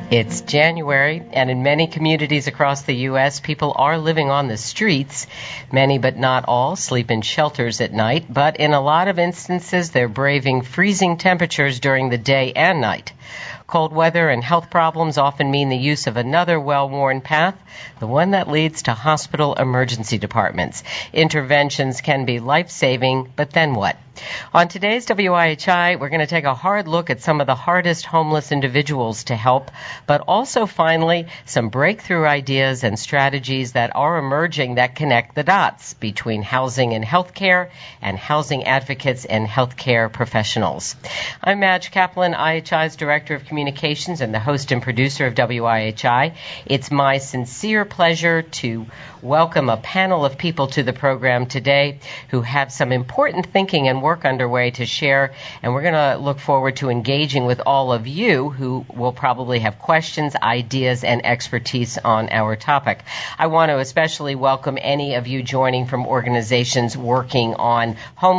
It's January, and in many communities across the U.S., people are living on the streets. Many, but not all, sleep in shelters at night, but in a lot of instances, they're braving freezing temperatures during the day and night. Cold weather and health problems often mean the use of another well-worn path, the one that leads to hospital emergency departments. Interventions can be life-saving, but then what? On today's WIHI, we're going to take a hard look at some of the hardest homeless individuals to help, but also, finally, some breakthrough ideas and strategies that are emerging that connect the dots between housing and healthcare and housing advocates and healthcare professionals. I'm Madge Kaplan, IHI's Director of Communications and the host and producer of WIHI. It's my sincere pleasure to welcome a panel of people to the program today who have some important thinking and work underway to share, and we're going to look forward to engaging with all of you who will probably have questions, ideas, and expertise on our topic. I want to especially welcome any of you joining from organizations working on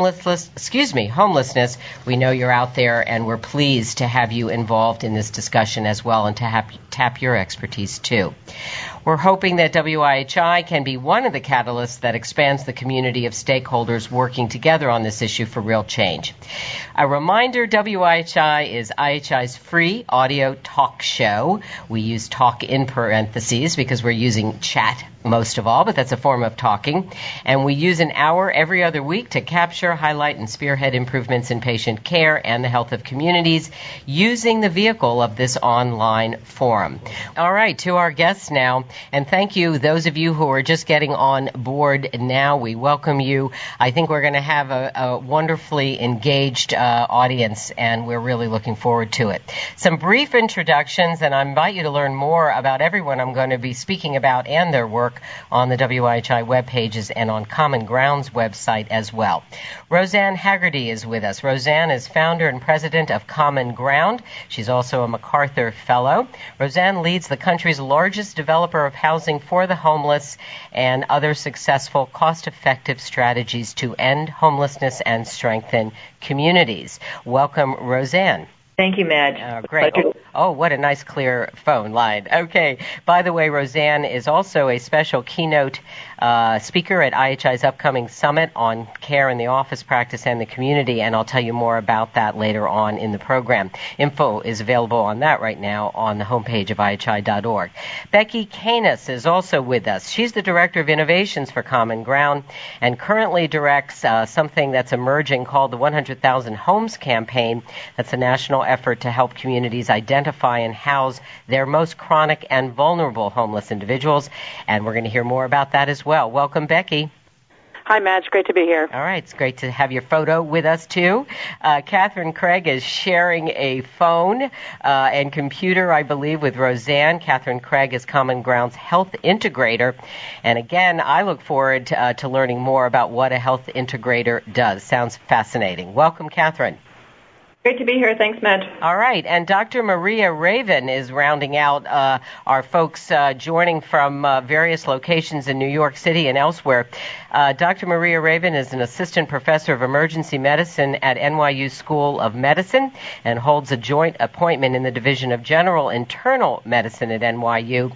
homelessness. We know you're out there, and we're pleased to have you involved in this discussion as well and to tap your expertise too. We're hoping that WIHI can be one of the catalysts that expands the community of stakeholders working together on this issue for real change. A reminder, WIHI is IHI's free audio talk show. We use talk in parentheses because we're using chat most of all, but that's a form of talking. And we use an hour every other week to capture, highlight, and spearhead improvements in patient care and the health of communities using the vehicle of this online forum. All right, to our guests now, and thank you, those of you who are just getting on board now. We welcome you. I think we're going to have a wonderfully engaged audience, and we're really looking forward to it. Some brief introductions, and I invite you to learn more about everyone I'm going to be speaking about and their work on the WIHI web pages and on Common Ground's website as well. Roseanne Haggerty is with us. Roseanne is founder and president of Common Ground. She's also a MacArthur Fellow. Roseanne leads the country's largest developer of housing for the homeless and other successful, cost-effective strategies to end homelessness and strengthen communities. Welcome, Roseanne. Thank you, Madge. Great. Oh, what a nice, clear phone line. Okay. By the way, Roseanne is also a special keynote speaker at IHI's upcoming summit on care in the office practice and the community, and I'll tell you more about that later on in the program. Info is available on that right now on the homepage of IHI.org. Becky Canis is also with us. She's the Director of Innovations for Common Ground and currently directs something that's emerging called the 100,000 Homes Campaign. That's a national effort to help communities identify and house their most chronic and vulnerable homeless individuals, and we're going to hear more about that as well. Welcome, Becky. Hi, Madge. Great to be here. All right. It's great to have your photo with us, too. Catherine Craig is sharing a phone and computer, I believe, with Roseanne. Catherine Craig is Common Ground's health integrator. And again, I look forward to learning more about what a health integrator does. Sounds fascinating. Welcome, Catherine. Great to be here. Thanks, Madge. All right. And Dr. Maria Raven is rounding out our folks joining from various locations in New York City and elsewhere. Dr. Maria Raven is an assistant professor of emergency medicine at NYU School of Medicine and holds a joint appointment in the Division of General Internal Medicine at NYU.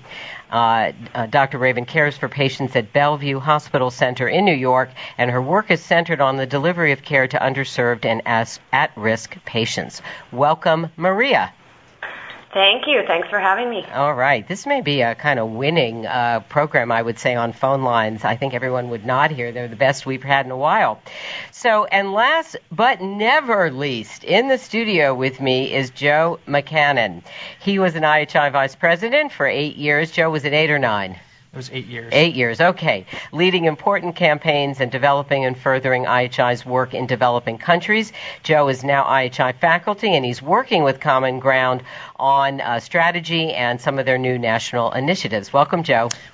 Dr. Raven cares for patients at Bellevue Hospital Center in New York, and her work is centered on the delivery of care to underserved and at-risk patients. Welcome, Maria. Thank you. Thanks for having me. All right. This may be a kind of winning program, I would say, on phone lines. I think everyone would nod here. They're the best we've had in a while. So, and last but never least, in the studio with me is Joe McCannon. He was an IHI vice president for 8 years. Joe, was it 8 or 9? It was 8 years. 8 years, okay. Leading important campaigns and developing and furthering IHI's work in developing countries. Joe is now IHI faculty, and he's working with Common Ground on strategy and some of their new national initiatives. Welcome, Joe.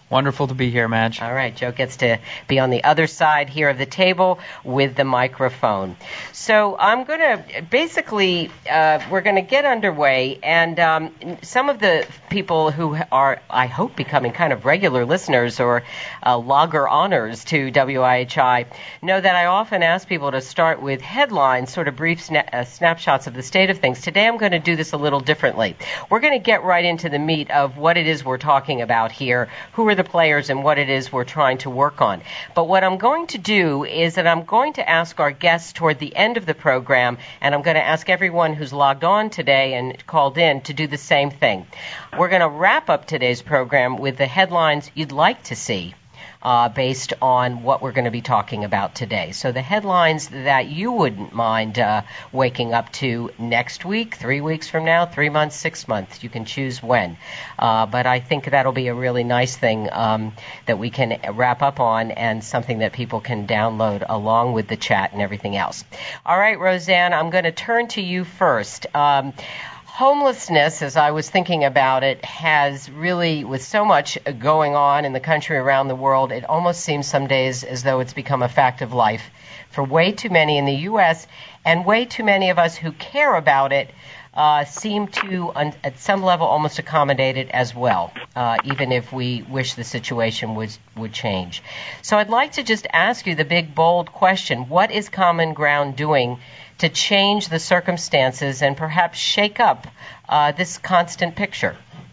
Wonderful to be here, Madge. All right, Joe gets to be on the other side here of the table with the microphone. So I'm going to basically, we're going to get underway, and some of the people who are, I hope, becoming kind of regular listeners or logger honors to WIHI know that I often ask people to start with headlines, sort of brief snapshots of the state of things. Today I'm going to do this a little differently. We're going to get right into the meat of what it is we're talking about here, who are the players and what it is we're trying to work on. But what I'm going to do is that I'm going to ask our guests toward the end of the program, and I'm going to ask everyone who's logged on today and called in to do the same thing. We're going to wrap up today's program with the headlines you'd like to see. Based on what we're going to be talking about today. So the headlines that you wouldn't mind waking up to next week, 3 weeks from now, 3 months, 6 months. You can choose when. But I think that'll be a really nice thing that we can wrap up on and something that people can download along with the chat and everything else. All right, Roseanne, I'm going to turn to you first. Homelessness, as I was thinking about it, has really, with so much going on in the country, around the world, it almost seems some days as though it's become a fact of life for way too many in the U.S., and way too many of us who care about it seem to, at some level, almost accommodate it as well, even if we wish the situation would change. So I'd like to just ask you the big, bold question. What is Common Ground doing to change the circumstances and perhaps shake up this constant picture?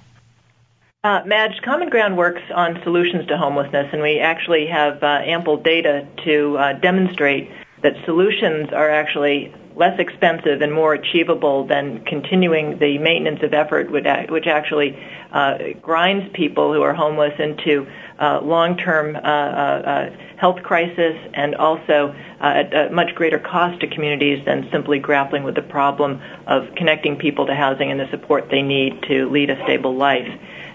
Madge, Common Ground works on solutions to homelessness, and we actually have ample data to demonstrate that solutions are actually less expensive and more achievable than continuing the maintenance of effort, which actually grinds people who are homeless into long-term health crisis, and also at a much greater cost to communities than simply grappling with the problem of connecting people to housing and the support they need to lead a stable life.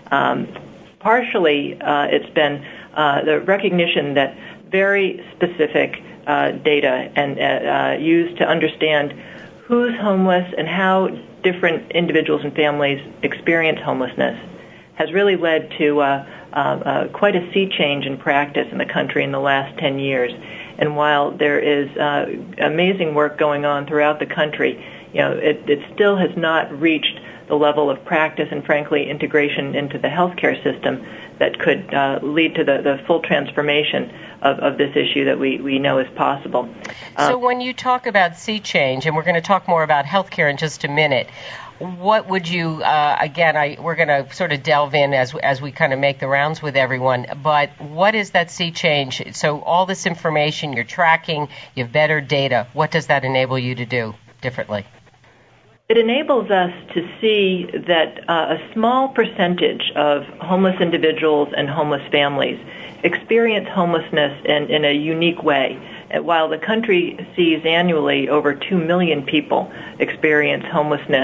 Partially, it's been the recognition that very specific data and used to understand who's homeless and how different individuals and families experience homelessness has really led to quite a sea change in practice in the country in the last 10 years. And while there is amazing work going on throughout the country, it still has not reached the level of practice and, frankly, integration into the healthcare system that could lead to the full transformation of this issue that we know is possible. So when you talk about sea change, and we're going to talk more about healthcare in just a minute, what would you, we're going to sort of delve in as we kind of make the rounds with everyone, but what is that sea change? So all this information you're tracking, you have better data. What does that enable you to do differently? It enables us to see that a small percentage of homeless individuals and homeless families experience homelessness in a unique way. While the country sees annually over 2 million people experience homelessness,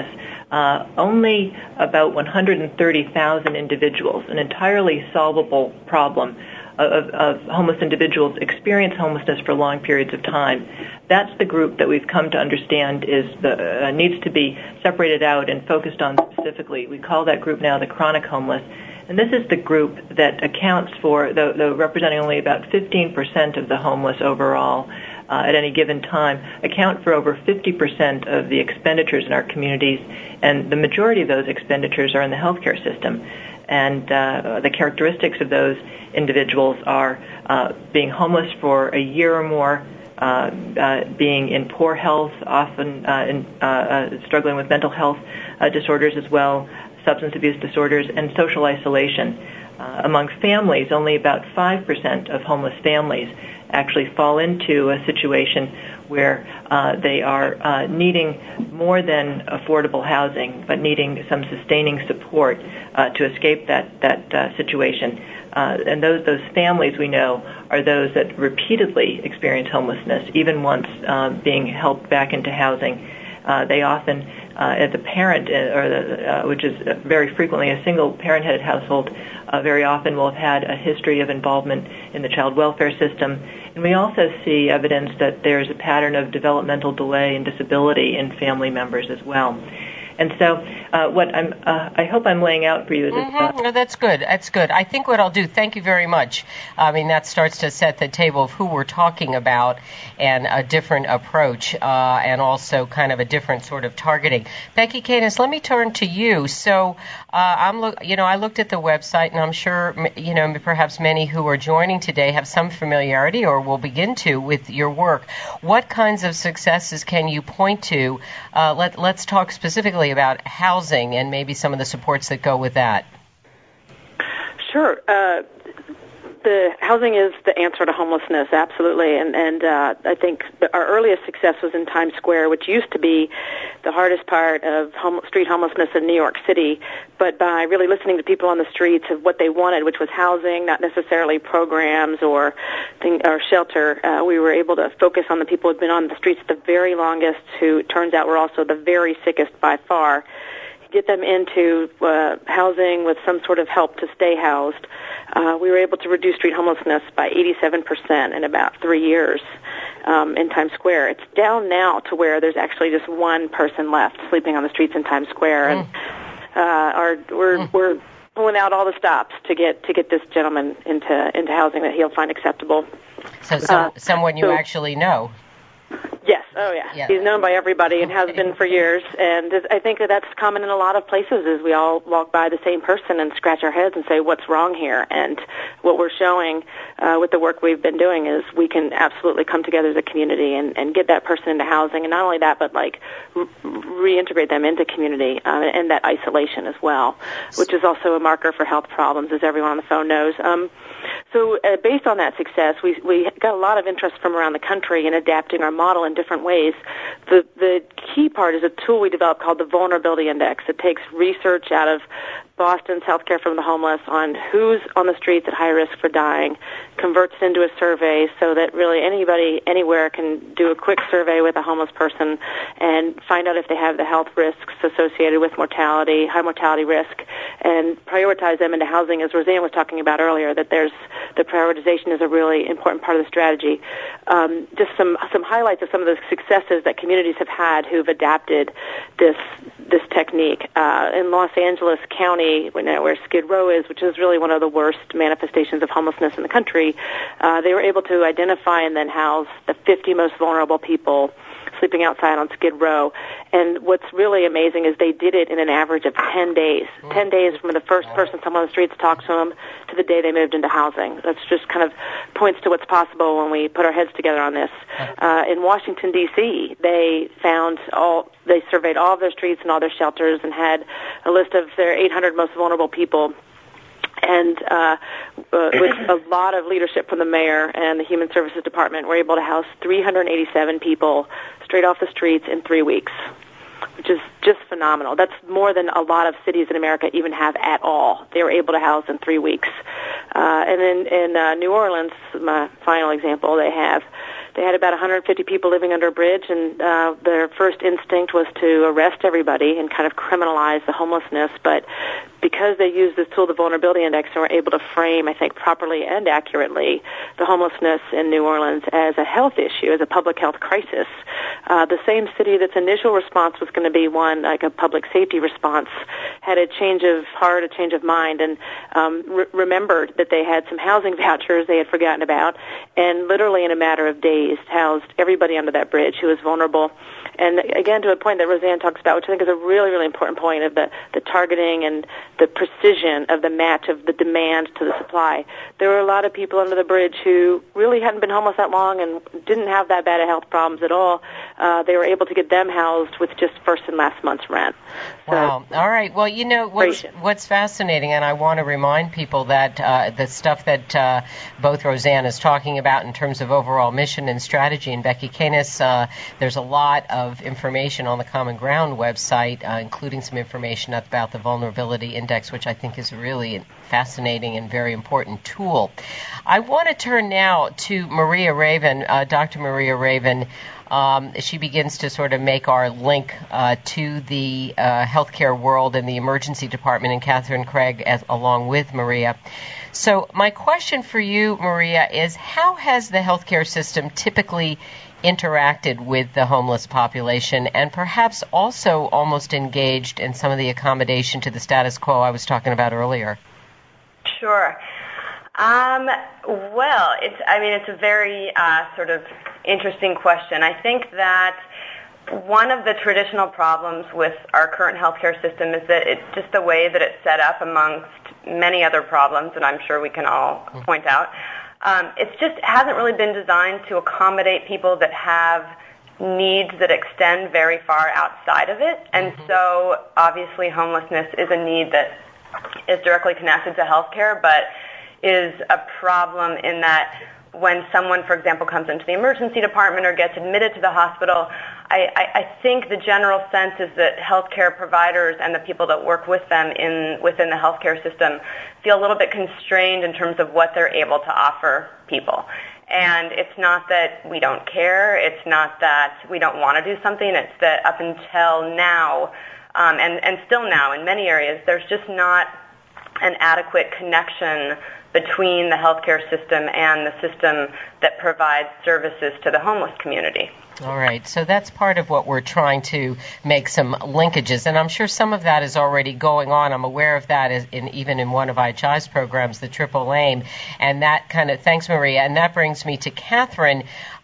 only about 130,000 individuals, an entirely solvable problem of homeless individuals, experience homelessness for long periods of time. That's the group that we've come to understand needs to be separated out and focused on specifically. We call that group now the chronic homeless. And this is the group that accounts for, though representing only about 15% of the homeless overall at any given time, account for over 50% of the expenditures in our communities, and the majority of those expenditures are in the healthcare system. And the characteristics of those individuals are being homeless for a year or more, being in poor health, often struggling with mental health disorders as well, substance abuse disorders, and social isolation. Among families, only about 5% of homeless families actually fall into a situation where they are needing more than affordable housing, but needing some sustaining support to escape that situation. And those families, we know, are those that repeatedly experience homelessness, even once being helped back into housing. They often, as a parent, which is very frequently a single-parent-headed household, very often will have had a history of involvement in the child welfare system. And we also see evidence that there's a pattern of developmental delay and disability in family members as well. And so I hope I'm laying out for you. No, that's good. That's good. I think what I'll do, thank you very much. I mean, that starts to set the table of who we're talking about and a different approach and also kind of a different sort of targeting. Becky Canis, let me turn to you. So I looked at the website, and I'm sure, perhaps many who are joining today have some familiarity or will begin to with your work. What kinds of successes can you point to? Let's talk specifically about housing and maybe some of the supports that go with that. Sure. The housing is the answer to homelessness, absolutely, and I think our earliest success was in Times Square, which used to be the hardest part of street homelessness in New York City, but by really listening to people on the streets of what they wanted, which was housing, not necessarily programs or shelter, we were able to focus on the people who had been on the streets the very longest, who it turns out were also the very sickest by far, get them into housing with some sort of help to stay housed. We were able to reduce street homelessness by 87% in about 3 years in Times Square. It's down now to where there's actually just one person left sleeping on the streets in Times Square, and we're pulling out all the stops to get this gentleman into housing that he'll find acceptable. So someone you actually know. Yes. Oh, yeah. He's known by everybody and has been for years. And I think that's common in a lot of places is we all walk by the same person and scratch our heads and say, what's wrong here? And what we're showing with the work we've been doing is we can absolutely come together as a community and get that person into housing. And not only that, but reintegrate them into community and that isolation as well, which is also a marker for health problems, as everyone on the phone knows. So based on that success, we got a lot of interest from around the country in adapting our model in different ways. The key part is a tool we developed called the Vulnerability Index. It takes research out of Boston's Healthcare from the Homeless on who's on the streets at high risk for dying, converts it into a survey so that really anybody anywhere can do a quick survey with a homeless person and find out if they have the health risks associated with mortality, high mortality risk, and prioritize them into housing, as Roseanne was talking about earlier, that the prioritization is a really important part of the strategy. Just some highlights of some of the successes that communities have had who've adapted this technique. In Los Angeles County, where Skid Row is, which is really one of the worst manifestations of homelessness in the country, they were able to identify and then house the 50 most vulnerable people sleeping outside on Skid Row. And what's really amazing is they did it in an average of 10 days. 10 days from the first person someone on the streets talked to them to the day they moved into housing. That's just kind of points to what's possible when we put our heads together on this. In Washington, D.C., they surveyed all of their streets and all their shelters and had a list of their 800 most vulnerable people. And with a lot of leadership from the mayor and the Human Services Department, we're able to house 387 people straight off the streets in 3 weeks, which is just phenomenal. That's more than a lot of cities in America even have at all. They were able to house in 3 weeks. And in New Orleans, my final example, they had about 150 people living under a bridge, and their first instinct was to arrest everybody and kind of criminalize the homelessness. But because they used this tool, the Vulnerability Index, and were able to frame, I think, properly and accurately the homelessness in New Orleans as a health issue, as a public health crisis. The same city that's initial response was going to be one like a public safety response had a change of heart, a change of mind, and remembered that they had some housing vouchers they had forgotten about, and literally in a matter of days housed everybody under that bridge who was vulnerable. And again, to a point that Roseanne talks about, which I think is a really, really important point of the targeting and the precision of the match of the demand to the supply. There were a lot of people under the bridge who really hadn't been homeless that long and didn't have that bad of health problems at all. They were able to get them housed with just first and last month's rent. Wow. All right. Well, you know, what's fascinating, and I want to remind people that the stuff that both Roseanne is talking about in terms of overall mission and strategy, and Becky Canis, there's a lot of information on the Common Ground website, including some information about the Vulnerability Index, which I think is really fascinating and very important tool. I want to turn now to Maria Raven, Dr. Maria Raven. She begins to sort of make our link to the healthcare world and the emergency department, and Catherine Craig along with Maria. So my question for you, Maria, is how has the healthcare system typically interacted with the homeless population and perhaps also almost engaged in some of the accommodation to the status quo I was talking about earlier? Sure. Well, it's a very sort of interesting question. I think that one of the traditional problems with our current healthcare system is that it's just the way that it's set up amongst many other problems that I'm sure we can all point out. It just hasn't really been designed to accommodate people that have needs that extend very far outside of it. And so obviously homelessness is a need that is directly connected to healthcare, but is a problem in that when someone, for example, comes into the emergency department or gets admitted to the hospital, I think the general sense is that healthcare providers and the people that work with them within the healthcare system feel a little bit constrained in terms of what they're able to offer people. And it's not that we don't care, it's not that we don't want to do something, it's that up until now, and still now in many areas, there's just not an adequate connection between the healthcare system and the system that provides services to the homeless community. All right. So that's part of what we're trying to make some linkages. And I'm sure some of that is already going on. I'm aware of that even in one of IHI's programs, the Triple Aim. And that thanks, Maria. And that brings me to Catherine.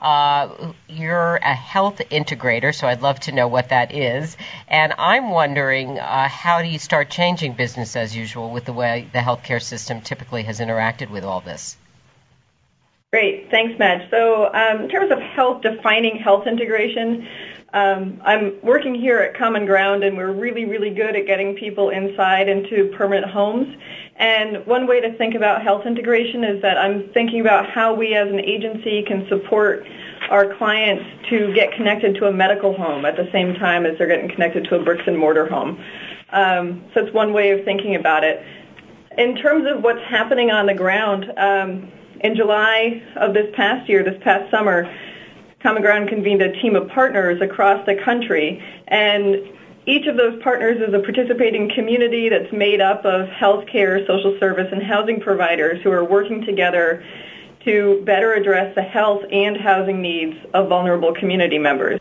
You're a health integrator, so I'd love to know what that is. And I'm wondering, how do you start changing business as usual with the way the healthcare system typically has interacted with all this? Great. Thanks, Madge. So in terms of defining health integration, I'm working here at Common Ground, and we're really, really good at getting people inside into permanent homes. And one way to think about health integration is that I'm thinking about how we as an agency can support our clients to get connected to a medical home at the same time as they're getting connected to a bricks and mortar home. So it's one way of thinking about it. In terms of what's happening on the ground, in July of this past summer, Common Ground convened a team of partners across the country, and each of those partners is a participating community that's made up of healthcare, social service, and housing providers who are working together to better address the health and housing needs of vulnerable community members.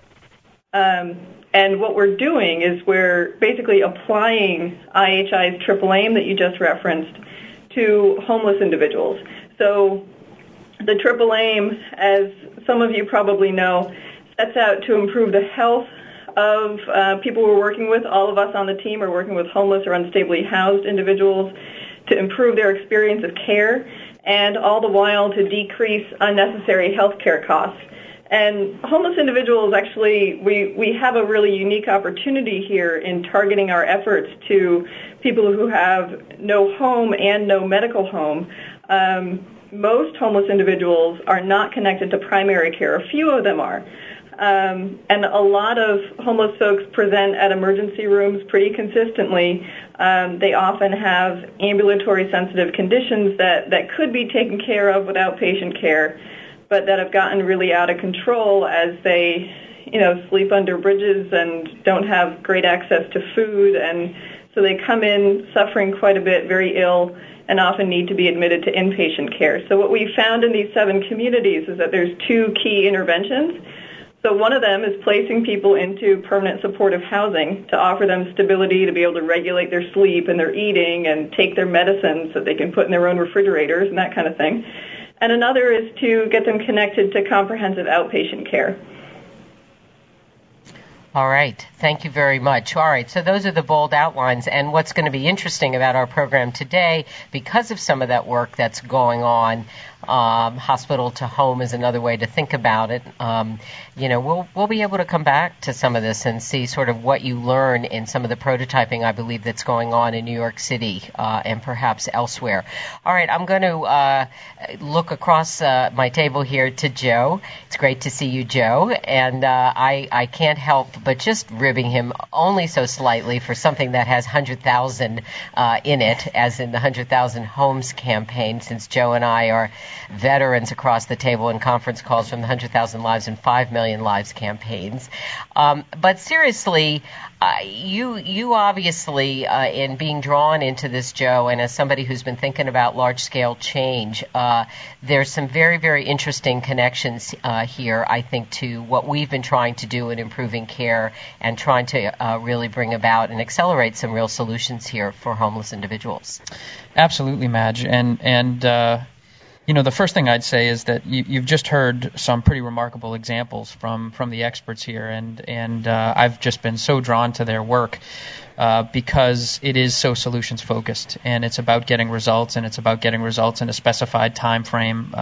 And what we're doing is we're basically applying IHI's Triple Aim that you just referenced to homeless individuals. So the Triple Aim, as some of you probably know, sets out to improve the health of people we're working with. All of us on the team are working with homeless or unstably housed individuals to improve their experience of care, and all the while to decrease unnecessary health care costs. And homeless individuals, actually, we have a really unique opportunity here in targeting our efforts to people who have no home and no medical home. Most homeless individuals are not connected to primary care. A few of them are. And a lot of homeless folks present at emergency rooms pretty consistently. They often have ambulatory sensitive conditions that could be taken care of with outpatient care, but that have gotten really out of control as they, sleep under bridges and don't have great access to food. And so they come in suffering quite a bit, very ill, and often need to be admitted to inpatient care. So what we found in these 7 communities is that there's 2 key interventions. So one of them is placing people into permanent supportive housing to offer them stability to be able to regulate their sleep and their eating and take their medicines that they can put in their own refrigerators and that kind of thing. And another is to get them connected to comprehensive outpatient care. All right. Thank you very much. All right. So those are the bold outlines. And what's going to be interesting about our program today, because of some of that work that's going on, hospital to home is another way to think about it. We'll be able to come back to some of this and see sort of what you learn in some of the prototyping, I believe, that's going on in New York City and perhaps elsewhere. All right, I'm going to look across my table here to Joe. It's great to see you, Joe. And I can't help but just ribbing him only so slightly for something that has 100,000 in it, as in the 100,000 Homes campaign, since Joe and I are veterans across the table in conference calls from the 100,000 Lives and 5 Million Lives campaigns. But seriously, you obviously, in being drawn into this, Joe, and as somebody who's been thinking about large-scale change, there's some very, very interesting connections here, I think, to what we've been trying to do in improving care and trying to really bring about and accelerate some real solutions here for homeless individuals. Absolutely, Madge. And the first thing I'd say is that you've just heard some pretty remarkable examples from the experts here, and I've just been so drawn to their work because it is so solutions focused, and it's about getting results, and it's about getting results in a specified time frame,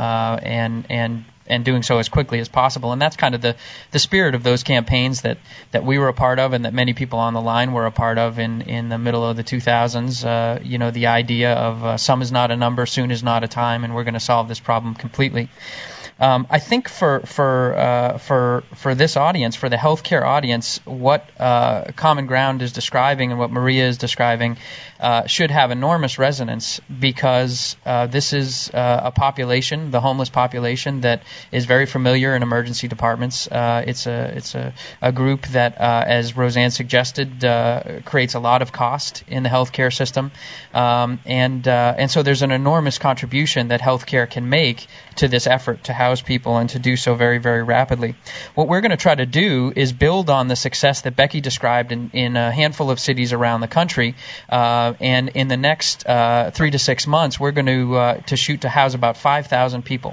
and doing so as quickly as possible. And that's kind of the spirit of those campaigns that we were a part of, and that many people on the line were a part of in the middle of the 2000s. The idea of some is not a number, soon is not a time, and we're going to solve this problem completely. I think for this audience, for the healthcare audience, what Common Ground is describing and what Maria is describing should have enormous resonance, because this is a population, the homeless population, that is very familiar in emergency departments. It's a group that, as Roseanne suggested, creates a lot of cost in the healthcare system, and so there's an enormous contribution that healthcare can make to this effort to house people, and to do so very, very rapidly. What we're going to try to do is build on the success that Becky described in a handful of cities around the country, and in the next 3 to 6 months, we're going to shoot to house about 5,000 people,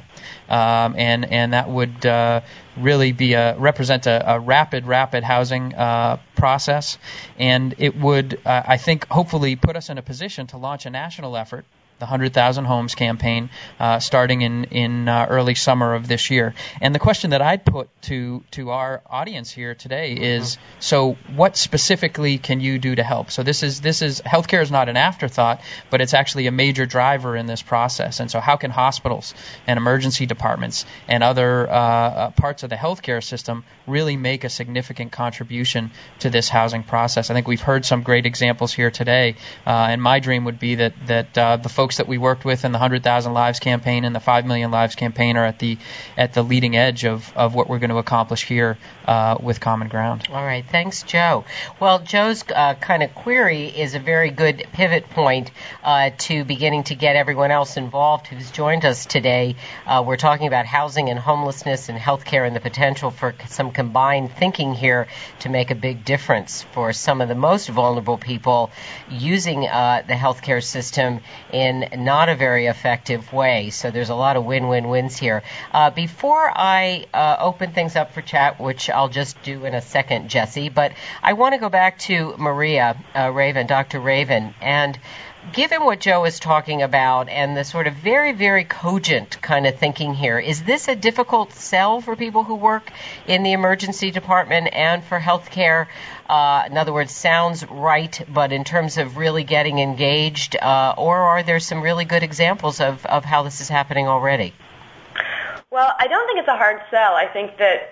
and that would really represent a rapid housing process, and it would, I think, hopefully put us in a position to launch a national effort, the 100,000 Homes campaign, starting in early summer of this year. And the question that I'd put to our audience here today is, so what specifically can you do to help? So this is healthcare is not an afterthought, but it's actually a major driver in this process. And so how can hospitals and emergency departments and other parts of the healthcare system really make a significant contribution to this housing process? I think we've heard some great examples here today, and my dream would be that the folks that we worked with in the 100,000 Lives campaign and the 5 Million Lives campaign are at the leading edge of what we're going to accomplish here with Common Ground. All right. Thanks, Joe. Well, Joe's kind of query is a very good pivot point to beginning to get everyone else involved who's joined us today. We're talking about housing and homelessness and healthcare and the potential for some combined thinking here to make a big difference for some of the most vulnerable people using the healthcare system in not a very effective way. So there's a lot of win-win-wins here. Before I open things up for chat, which I'll just do in a second, Jesse, but I want to go back to Maria Raven, Dr. Raven, and given what Joe is talking about and the sort of very, very cogent kind of thinking here, is this a difficult sell for people who work in the emergency department and for healthcare? In other words, sounds right, but in terms of really getting engaged, or are there some really good examples of how this is happening already? Well, I don't think it's a hard sell. I think that,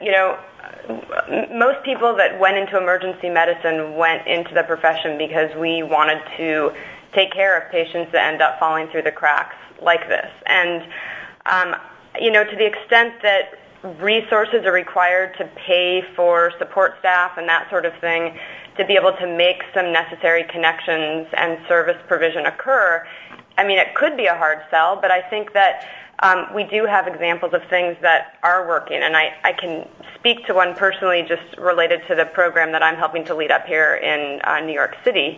most people that went into emergency medicine went into the profession because we wanted to take care of patients that end up falling through the cracks like this. And, to the extent that resources are required to pay for support staff and that sort of thing to be able to make some necessary connections and service provision occur, it could be a hard sell, but I think that we do have examples of things that are working, and I can speak to one personally just related to the program that I'm helping to lead up here in New York City.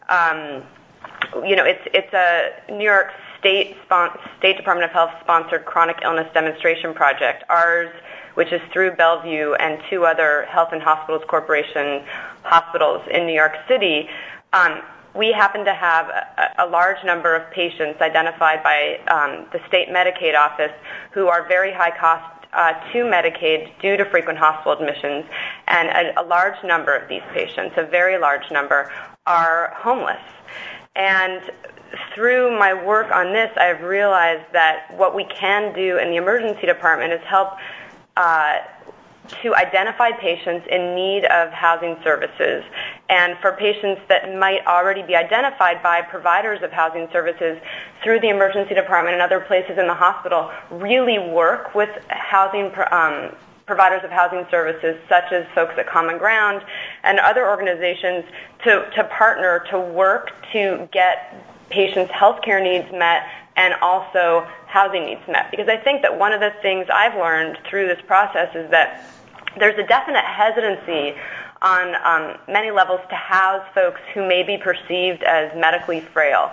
It's a New York State Department of Health sponsored chronic illness demonstration project. Ours, which is through Bellevue and 2 other Health and Hospitals Corporation hospitals in New York City, we happen to have a large number of patients identified by the state Medicaid office who are very high cost to Medicaid due to frequent hospital admissions, and a large number of these patients, a very large number, are homeless. And through my work on this, I've realized that what we can do in the emergency department is help to identify patients in need of housing services and for patients that might already be identified by providers of housing services through the emergency department and other places in the hospital, really work with housing providers of housing services, such as folks at Common Ground and other organizations, to partner to work to get patients' health care needs met and also housing needs met. Because I think that one of the things I've learned through this process is that there's a definite hesitancy on many levels to house folks who may be perceived as medically frail.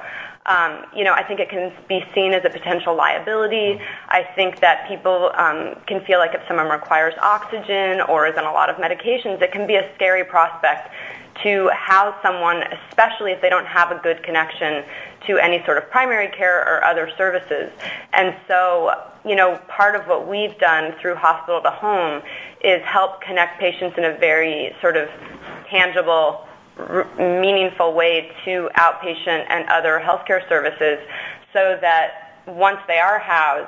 I think it can be seen as a potential liability. I think that people can feel like if someone requires oxygen or is on a lot of medications, it can be a scary prospect to house someone, especially if they don't have a good connection to any sort of primary care or other services. And so, part of what we've done through Hospital to Home is help connect patients in a very sort of tangible, meaningful way to outpatient and other healthcare services, so that once they are housed,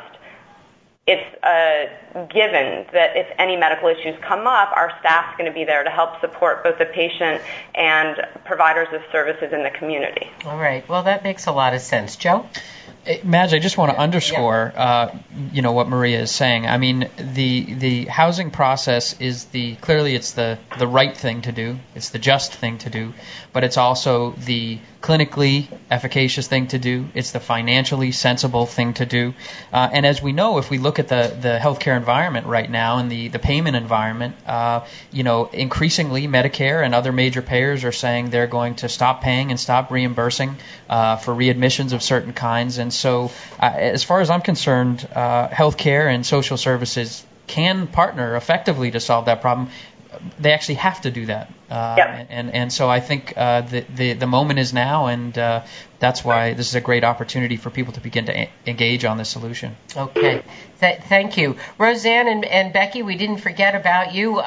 it's a given that if any medical issues come up, our staff's going to be there to help support both the patient and providers of services in the community. All right. Well, that makes a lot of sense. Joe? Madge, I just want to underscore, what Maria is saying. I mean, the housing process is clearly it's the right thing to do. It's the just thing to do, but it's also the clinically efficacious thing to do. It's the financially sensible thing to do. And as we know, if we look at the healthcare environment right now and the payment environment, increasingly Medicare and other major payers are saying they're going to stop paying and stop reimbursing for readmissions of certain kinds. And so, as far as I'm concerned, healthcare and social services can partner effectively to solve that problem. They actually have to do that. And so I think the moment is now, and that's why this is a great opportunity for people to begin to engage on this solution. Okay. Thank you. Roseanne and Becky, we didn't forget about you.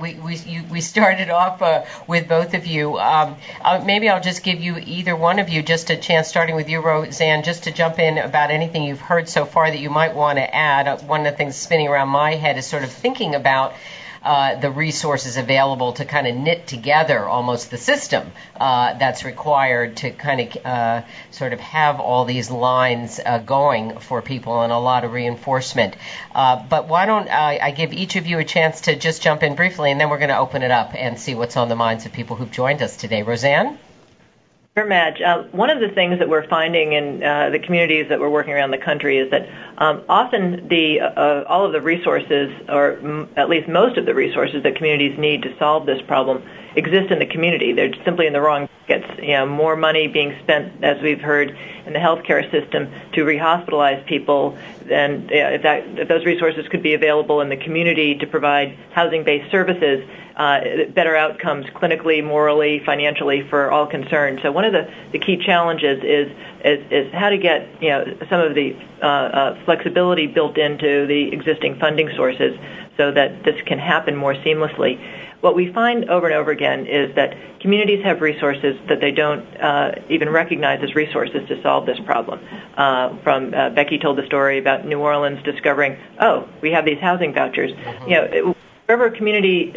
We started off with both of you. Maybe I'll just give you, either one of you, just a chance, starting with you, Roseanne, just to jump in about anything you've heard so far that you might want to add. One of the things spinning around my head is sort of thinking about the resources available to kind of knit together almost the system that's required to kind of sort of have all these lines going for people and a lot of reinforcement. But why don't I give each of you a chance to just jump in briefly, and then we're going to open it up and see what's on the minds of people who've joined us today. Roseanne? Sure, Madge. One of the things that we're finding in the communities that we're working around the country is that often all of the resources, or at least most of the resources that communities need to solve this problem, exist in the community. They're simply in the wrong buckets. More money being spent, as we've heard, in the healthcare system to rehospitalize people than if those resources could be available in the community to provide housing-based services. Better outcomes clinically, morally, financially for all concerned. So one of the key challenges is how to get some of the flexibility built into the existing funding sources so that this can happen more seamlessly. What we find over and over again is that communities have resources that they don't even recognize as resources to solve this problem. Becky told the story about New Orleans discovering, we have these housing vouchers. Mm-hmm. Whatever community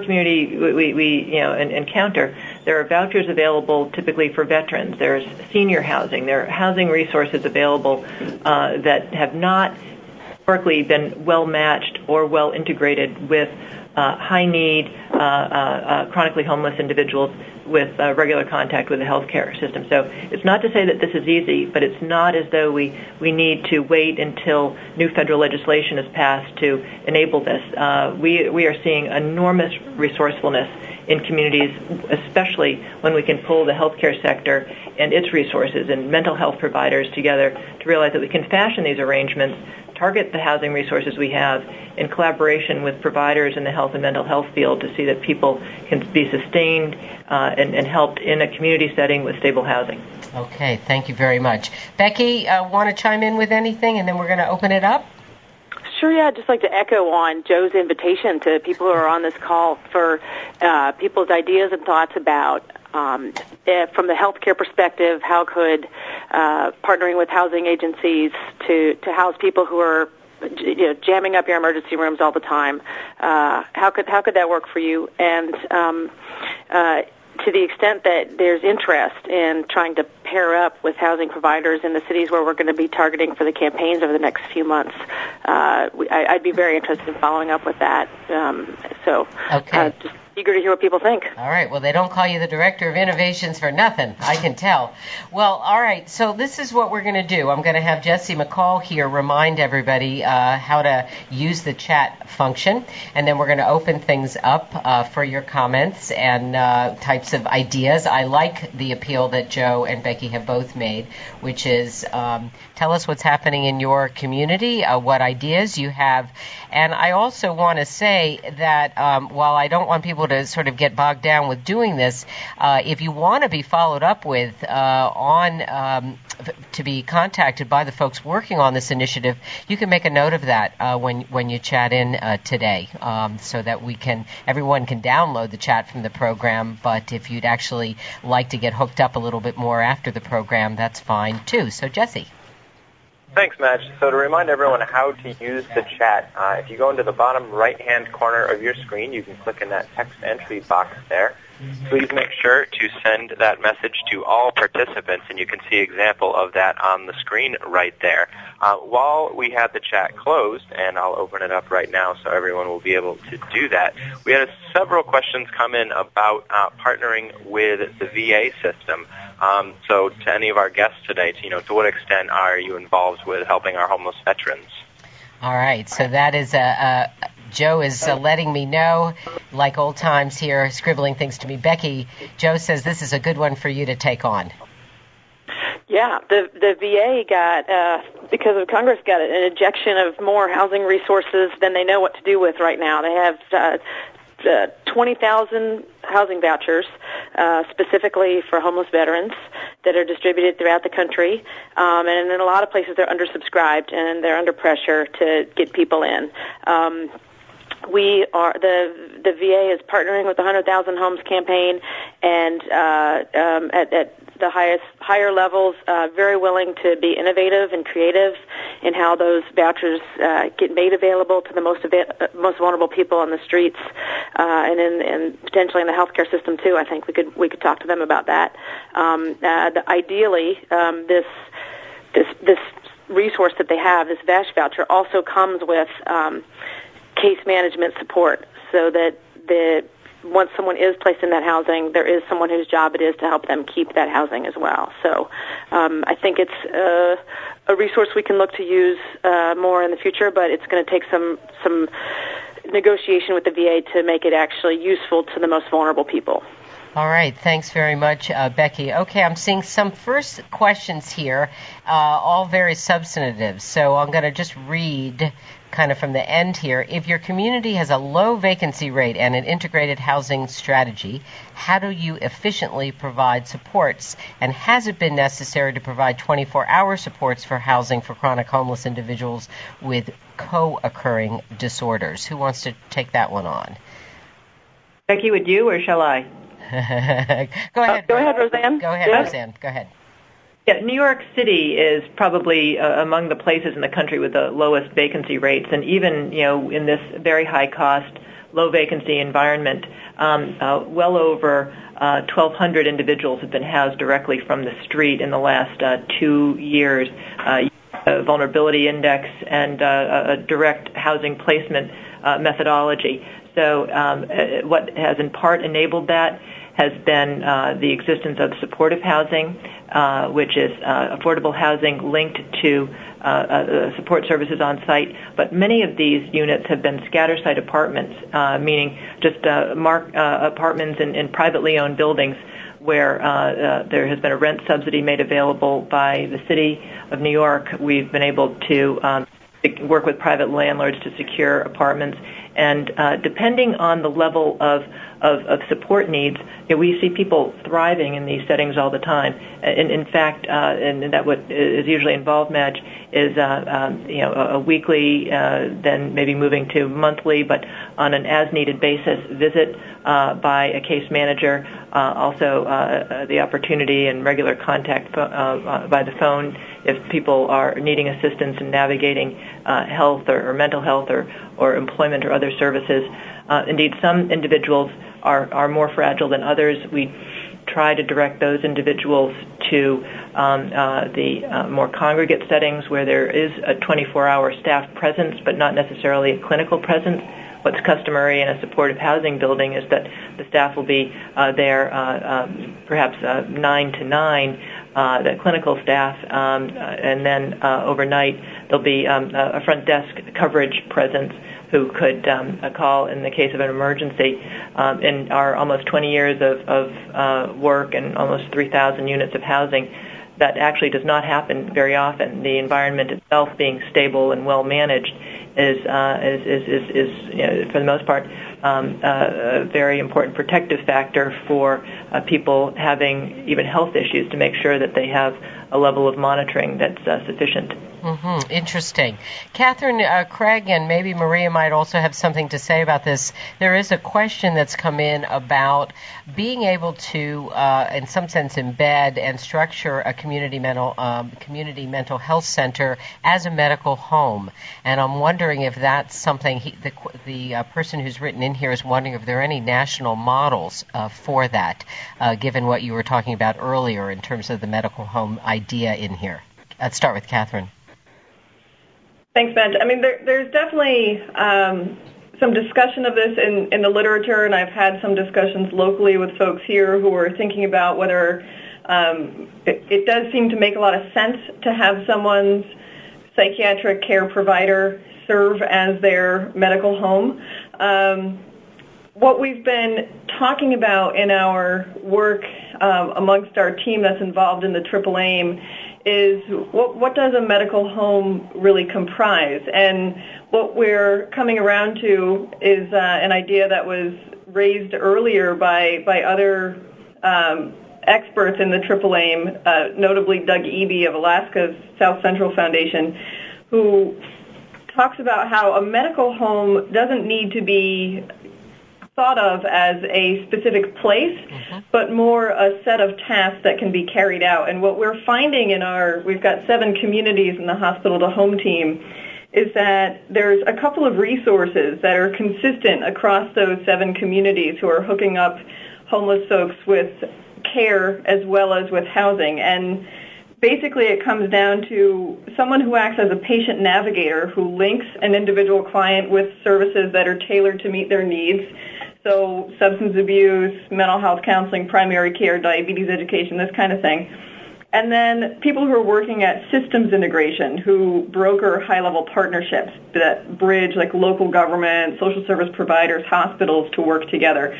we encounter, there are vouchers available typically for veterans. There's senior housing. There are housing resources available that have not historically been well matched or well integrated with high need, chronically homeless individuals with regular contact with the healthcare system. So it's not to say that this is easy, but it's not as though we need to wait until new federal legislation is passed to enable this. We are seeing enormous resourcefulness in communities, especially when we can pull the healthcare sector and its resources and mental health providers together to realize that we can fashion these arrangements, target the housing resources we have in collaboration with providers in the health and mental health field to see that people can be sustained and helped in a community setting with stable housing. Okay, thank you very much. Becky, want to chime in with anything, and then we're going to open it up? Sure, yeah. I'd just like to echo on Joe's invitation to people who are on this call for people's ideas and thoughts about, from the healthcare perspective, how could partnering with housing agencies to house people who are jamming up your emergency rooms all the time, how could that work for you? And to the extent that there's interest in trying to pair up with housing providers in the cities where we're going to be targeting for the campaigns over the next few months, I'd be very interested in following up with that. Okay. Just eager to hear what people think. All right. Well, they don't call you the Director of Innovations for nothing, I can tell. Well, all right. So this is what we're going to do. I'm going to have Jesse McCall here remind everybody how to use the chat function, and then we're going to open things up for your comments and types of ideas. I like the appeal that Joe and Becky have both made, which is tell us what's happening in your community, what ideas you have. And I also want to say that while I don't want people to sort of get bogged down with doing this, if you want to be followed up with to be contacted by the folks working on this initiative, you can make a note of that when you chat in today, so that everyone can download the chat from the program. But if you'd actually like to get hooked up a little bit more after the program, that's fine too. So Jesse. Thanks, Madge. So to remind everyone how to use the chat, if you go into the bottom right-hand corner of your screen, you can click in that text entry box there. Please make sure to send that message to all participants, and you can see an example of that on the screen right there. While we have the chat closed, and I'll open it up right now so everyone will be able to do that, we had several questions come in about partnering with the VA system. So to any of our guests today, to what extent are you involved with helping our homeless veterans? All right, so that is Joe is letting me know, like old times here, scribbling things to me. Becky, Joe says this is a good one for you to take on. Yeah, the VA got, because of Congress, got an injection of more housing resources than they know what to do with right now. They have 20,000 housing vouchers specifically for homeless veterans that are distributed throughout the country. And in a lot of places they're undersubscribed and they're under pressure to get people in. The VA is partnering with the 100,000 Homes campaign, and at the higher levels, very willing to be innovative and creative in how those vouchers get made available to the most vulnerable people on the streets, and potentially in the healthcare system too. I think we could talk to them about that. Ideally, this resource that they have, this VASH voucher, also comes with case management support, so that once someone is placed in that housing, there is someone whose job it is to help them keep that housing as well. So I think it's a resource we can look to use more in the future, but it's going to take some negotiation with the VA to make it actually useful to the most vulnerable people. All right. Thanks very much, Becky. Okay, I'm seeing some first questions here, all very substantive. So I'm going to just read kind of from the end here. If your community has a low vacancy rate and an integrated housing strategy, how do you efficiently provide supports? And has it been necessary to provide 24-hour supports for housing for chronic homeless individuals with co-occurring disorders? Who wants to take that one on? Becky, would you, or shall I? Go ahead. Go ahead, Roseanne. Go ahead, Roseanne. Go ahead. Yeah, New York City is probably among the places in the country with the lowest vacancy rates, and even in this very high cost, low vacancy environment, well over 1,200 individuals have been housed directly from the street in the last 2 years. A vulnerability index and a direct housing placement methodology. So what has in part enabled that has been the existence of supportive housing, which is affordable housing linked to support services on site. But many of these units have been scatter site apartments, meaning just apartments in privately owned buildings where there has been a rent subsidy made available by the City of New York. We've been able to work with private landlords to secure apartments. And depending on the level of support needs, we see people thriving in these settings all the time. In fact, and that what is usually involved, Madge, is a weekly, then maybe moving to monthly, but on an as-needed basis visit by a case manager. Also, the opportunity and regular contact by the phone if people are needing assistance in navigating health or mental health or employment or other services. Indeed, some individuals are more fragile than others. We try to direct those individuals to the more congregate settings where there is a 24-hour staff presence, but not necessarily a clinical presence. What's customary in a supportive housing building is that the staff will be there perhaps 9 to 9, the clinical staff, and then overnight there'll be a front desk coverage presence who could call in the case of an emergency. In our almost 20 years of work and almost 3,000 units of housing, that actually does not happen very often. The environment itself being stable and well managed is for the most part a very important protective factor for people having even health issues, to make sure that they have a level of monitoring that's sufficient. Mm-hmm. Interesting. Catherine, Craig, and maybe Maria might also have something to say about this. There is a question that's come in about being able to, in some sense, embed and structure a community mental health center as a medical home. And I'm wondering if that's something the person who's written in here is wondering if there are any national models for that, given what you were talking about earlier in terms of the medical home idea in here. Let's start with Catherine. Thanks, Ben. I mean, there's definitely some discussion of this in the literature, and I've had some discussions locally with folks here who are thinking about whether it does seem to make a lot of sense to have someone's psychiatric care provider serve as their medical home. What we've been talking about in our work amongst our team that's involved in the Triple Aim is what does a medical home really comprise? And what we're coming around to is an idea that was raised earlier by other experts in the Triple Aim, notably Doug Eby of Alaska's South Central Foundation, who talks about how a medical home doesn't need to be thought of as a specific place, but more a set of tasks that can be carried out. And what we're finding we've got 7 communities in the hospital to home team, is that there's a couple of resources that are consistent across those 7 communities who are hooking up homeless folks with care as well as with housing. And basically it comes down to someone who acts as a patient navigator who links an individual client with services that are tailored to meet their needs. So substance abuse, mental health counseling, primary care, diabetes education, this kind of thing. And then people who are working at systems integration, who broker high-level partnerships that bridge like local government, social service providers, hospitals to work together.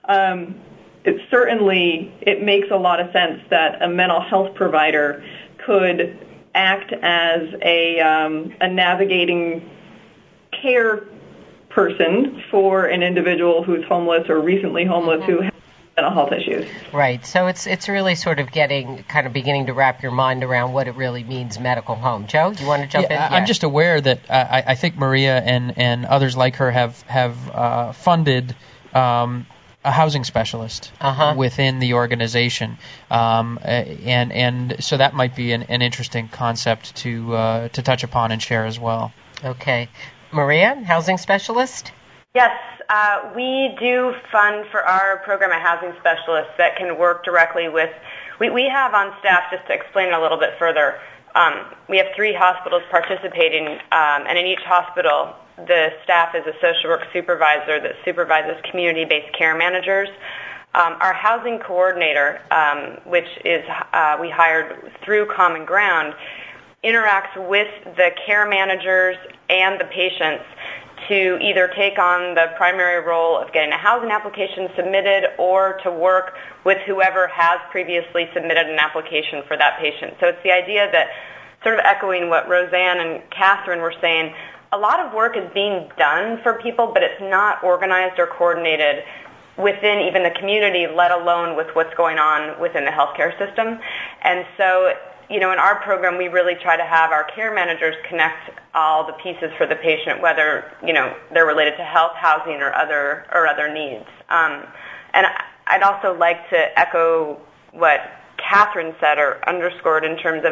It makes a lot of sense that a mental health provider could act as a navigating care person for an individual who's homeless or recently homeless who has mental health issues. Right. So it's really sort of beginning to wrap your mind around what it really means, medical home. Joe, you want to jump in? Yeah. I'm just aware that I think Maria and others like her have funded a housing specialist within the organization, and so that might be an interesting concept to touch upon and share as well. Okay. Maria, housing specialist? Yes, we do fund for our program a housing specialist that can work directly with, we have on staff, just to explain it a little bit further, we have 3 hospitals participating, and in each hospital the staff is a social work supervisor that supervises community-based care managers. Our housing coordinator, which is we hired through Common Ground, interacts with the care managers and the patients to either take on the primary role of getting a housing application submitted or to work with whoever has previously submitted an application for that patient. So it's the idea that, sort of echoing what Roseanne and Catherine were saying, a lot of work is being done for people, but it's not organized or coordinated within even the community, let alone with what's going on within the healthcare system. And so, in our program, we really try to have our care managers connect all the pieces for the patient, whether, they're related to health, housing, or other needs. And I'd also like to echo what Catherine said or underscored in terms of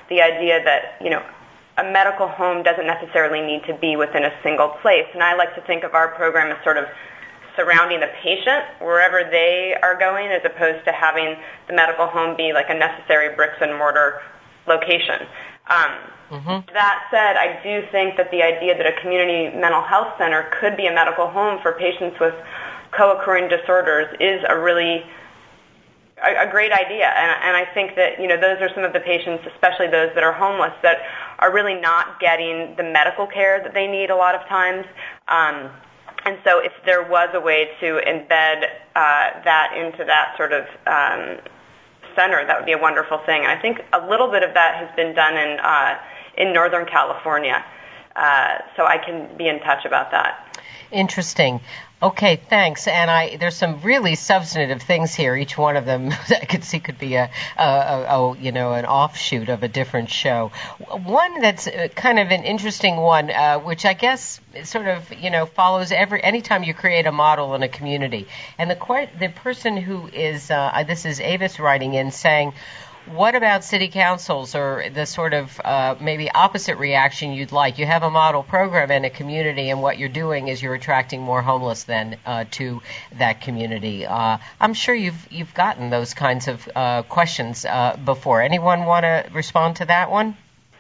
the idea that, a medical home doesn't necessarily need to be within a single place. And I like to think of our program as sort of surrounding the patient wherever they are going, as opposed to having the medical home be like a necessary bricks and mortar location. That said, I do think that the idea that a community mental health center could be a medical home for patients with co-occurring disorders is a great idea. And I think that, those are some of the patients, especially those that are homeless, that are really not getting the medical care that they need a lot of times. And so if there was a way to embed that into that sort of center, that would be a wonderful thing. And I think a little bit of that has been done in Northern California. So I can be in touch about that. Interesting. Okay, thanks. And there's some really substantive things here. Each one of them I could see could be an offshoot of a different show. One that's kind of an interesting one, which I guess sort of follows anytime you create a model in a community. And the person who is this is Avis writing in saying, what about city councils, or the sort of maybe opposite reaction you'd like? You have a model program in a community, and what you're doing is you're attracting more homeless then to that community. I'm sure you've gotten those kinds of questions before. Anyone want to respond to that one?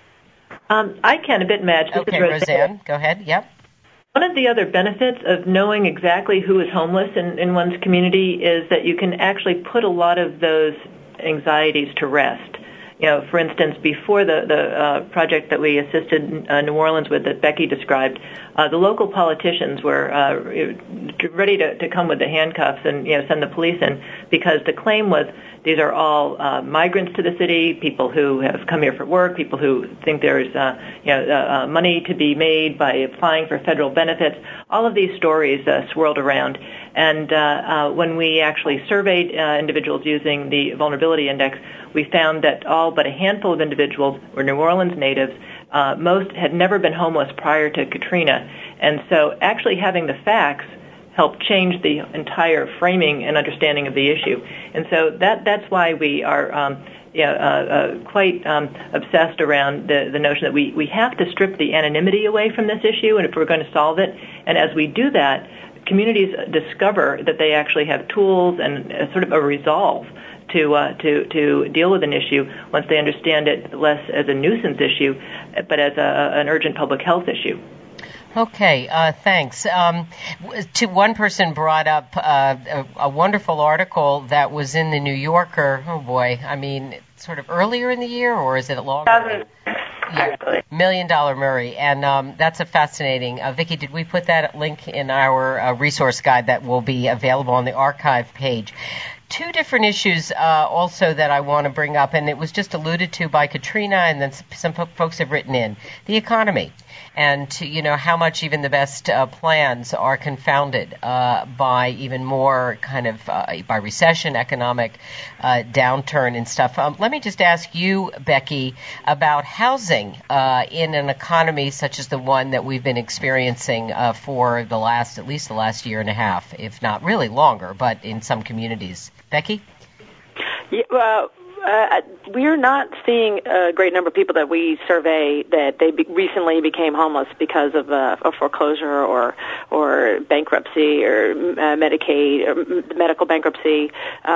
I can a bit, Madge. Okay, Roseanne, go ahead. Yep. One of the other benefits of knowing exactly who is homeless in one's community is that you can actually put a lot of those anxieties to rest. For instance, before the project that we assisted New Orleans with that Becky described, the local politicians were ready to come with the handcuffs and send the police in, because the claim was these are all migrants to the city, people who have come here for work, people who think there's money to be made by applying for federal benefits. All of these stories swirled around. And when we actually surveyed individuals using the Vulnerability Index, we found that all but a handful of individuals were New Orleans natives. Most had never been homeless prior to Katrina. And so actually having the facts helped change the entire framing and understanding of the issue. And so that's why we are quite obsessed around the notion that we have to strip the anonymity away from this issue, and if we're going to solve it. And as we do that, communities discover that they actually have tools and sort of a resolve to deal with an issue once they understand it less as a nuisance issue, but as an urgent public health issue. Okay, thanks. One person brought up a wonderful article that was in the New Yorker. Oh boy, I mean, sort of earlier in the year, or is it longer? Yeah, $1 Million Murray, and that's a fascinating. Vicki, did we put that link in our resource guide that will be available on the archive page? Two different issues also that I want to bring up, and it was just alluded to by Katrina, and then some folks have written in. The economy, and how much even the best plans are confounded by even more kind of by recession, economic downturn and stuff. Let me just ask you, Becky, about housing in an economy such as the one that we've been experiencing for at least the last year and a half, if not really longer, but in some communities. Becky? Yeah, we're not seeing a great number of people that we survey that they recently became homeless because of a foreclosure or bankruptcy or Medicaid or medical bankruptcy.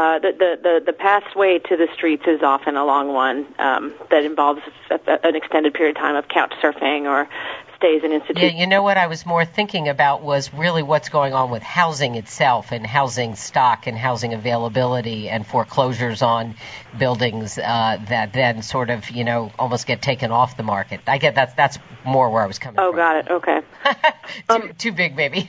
The pathway to the streets is often a long one that involves an extended period of time of couch surfing or stays in institutions. Yeah, you know what I was more thinking about was really what's going on with housing itself and housing stock and housing availability and foreclosures on buildings that then sort of, almost get taken off the market. I get that's more where I was coming from. Oh, got it. Okay. Too big, maybe.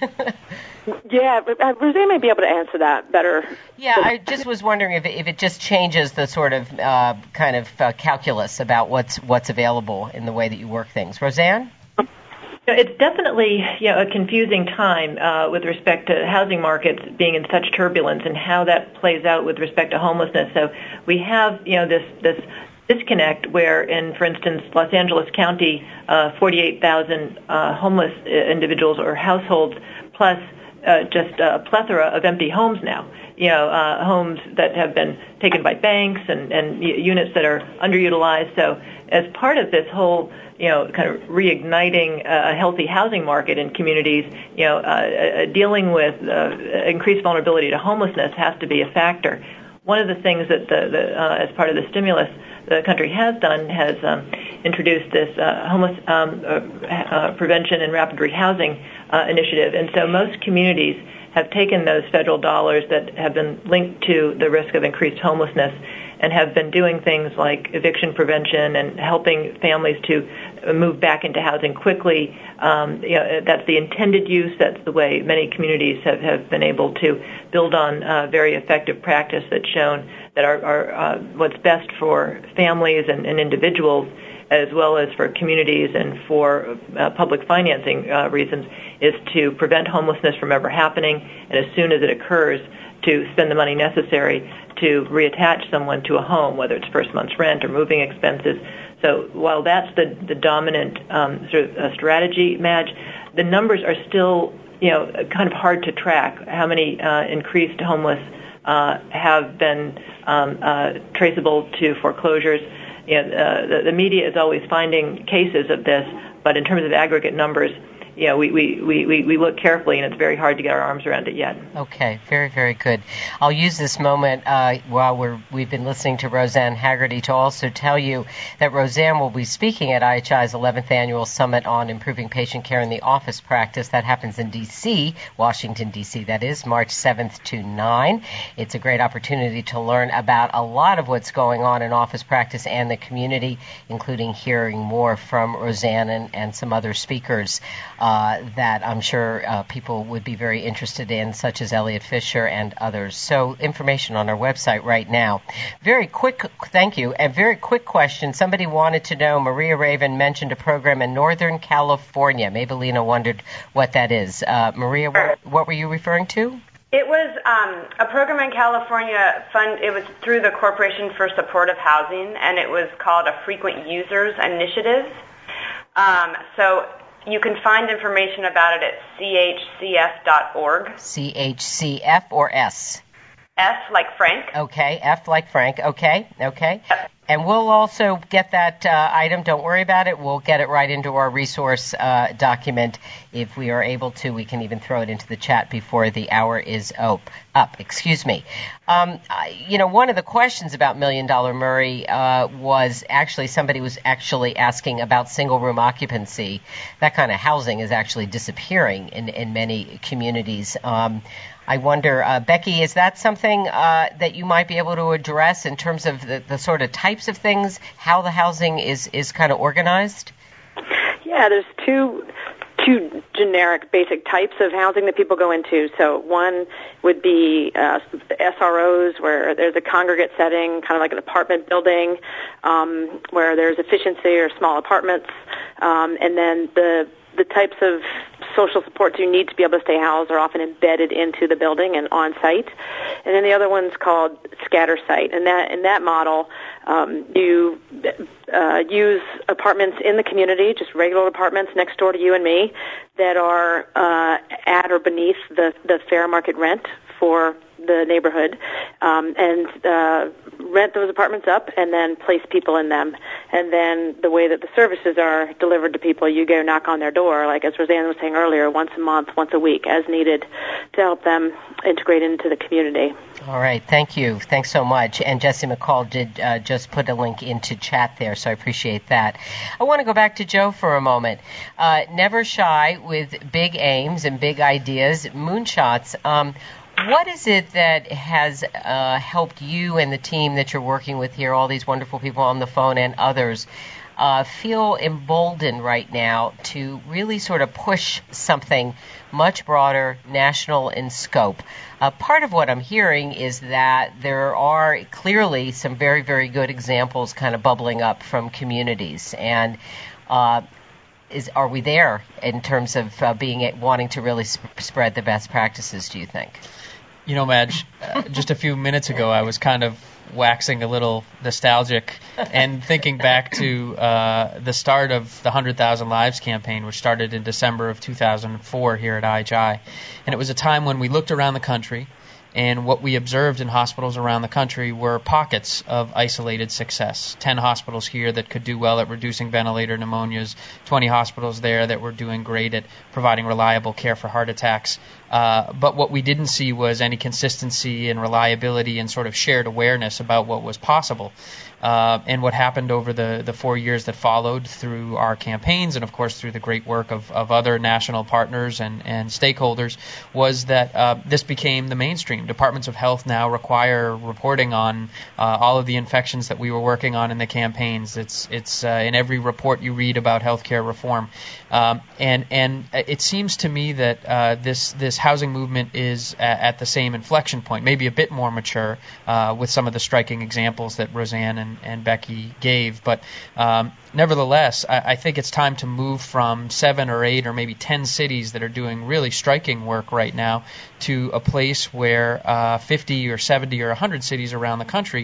Yeah, but Roseanne may be able to answer that better. Yeah, I just was wondering if it just changes the sort of kind of calculus about what's available in the way that you work things. Roseanne? It's definitely a confusing time with respect to housing markets being in such turbulence and how that plays out with respect to homelessness. So we have this disconnect where in, for instance, Los Angeles County, 48,000 homeless individuals or households plus just a plethora of empty homes now. Homes that have been taken by banks and units that are underutilized. So as part of this whole, kind of reigniting a healthy housing market in communities, dealing with increased vulnerability to homelessness has to be a factor. One of the things that as part of the stimulus the country has done has introduced this homeless prevention and rapid rehousing initiative. And so most communities have taken those federal dollars that have been linked to the risk of increased homelessness and have been doing things like eviction prevention and helping families to move back into housing quickly. That's the intended use. That's the way many communities have been able to build on very effective practice that's shown that are what's best for families and individuals, as well as for communities and for public financing reasons, is to prevent homelessness from ever happening, and as soon as it occurs, to spend the money necessary to reattach someone to a home, whether it's first month's rent or moving expenses. So while that's the dominant strategy, Madge, the numbers are still, kind of hard to track. How many increased homeless have been traceable to foreclosures? The media is always finding cases of this, but in terms of aggregate numbers, we look carefully, and it's very hard to get our arms around it yet. Okay, very, very good. I'll use this moment while we've been listening to Roseanne Haggerty to also tell you that Roseanne will be speaking at IHI's 11th Annual Summit on Improving Patient Care in the Office Practice. That happens in D.C., Washington, D.C., that is, March 7th to 9. It's a great opportunity to learn about a lot of what's going on in office practice and the community, including hearing more from Roseanne and some other speakers that I'm sure people would be very interested in, such as Elliot Fisher and others. So information on our website right now. Very quick, thank you. A very quick question. Somebody wanted to know, Maria Raven mentioned a program in Northern California. Maybe Lena wondered what that is. Maria, what were you referring to? It was a program in California. It was through the Corporation for Supportive Housing, and it was called a Frequent Users Initiative. So you can find information about it at chcf.org. CHCF or S? F like Frank. Okay, F like Frank. Okay. Yep. And we'll also get that item. Don't worry about it. We'll get it right into our resource document. If we are able to, we can even throw it into the chat before the hour is up. One of the questions about Million Dollar Murray was actually somebody was actually asking about single room occupancy. That kind of housing is actually disappearing in many communities. I wonder, Becky, is that something that you might be able to address in terms of the sort of types of things, how the housing is kind of organized? Yeah, there's two generic basic types of housing that people go into. So one would be SROs, where there's a congregate setting, kind of like an apartment building, where there's efficiency or small apartments, and then the types of social supports you need to be able to stay housed are often embedded into the building and on site. And then the other one's called scatter site. And in that model, you use apartments in the community, just regular apartments next door to you and me, that are at or beneath the fair market rent for the neighborhood, and rent those apartments up and then place people in them. And then the way that the services are delivered to people, you go knock on their door, like as Roseanne was saying earlier, once a month, once a week, as needed, to help them integrate into the community. All right. Thank you. Thanks so much. And Jesse McCall did just put a link into chat there, so I appreciate that. I want to go back to Joe for a moment. Never shy with big aims and big ideas, moonshots. What is it that has helped you and the team that you're working with here, all these wonderful people on the phone and others, feel emboldened right now to really sort of push something much broader, national in scope? Part of what I'm hearing is that there are clearly some very, very good examples kind of bubbling up from communities. And are we there in terms of wanting to really spread the best practices, do you think? Madge, just a few minutes ago I was kind of waxing a little nostalgic and thinking back to the start of the 100,000 Lives campaign, which started in December of 2004 here at IHI. And it was a time when we looked around the country, and what we observed in hospitals around the country were pockets of isolated success. 10 hospitals here that could do well at reducing ventilator pneumonias, 20 hospitals there that were doing great at providing reliable care for heart attacks. But what we didn't see was any consistency and reliability and sort of shared awareness about what was possible. And what happened over the 4 years that followed through our campaigns and, of course, through the great work of other national partners and stakeholders was that this became the mainstream. Departments of health now require reporting on all of the infections that we were working on in the campaigns. It's in every report you read about healthcare reform. And it seems to me that this housing movement is at the same inflection point, maybe a bit more mature with some of the striking examples that Roseanne and Becky gave. But nevertheless, I think it's time to move from 7 or 8 or maybe 10 cities that are doing really striking work right now to a place where 50 or 70 or 100 cities around the country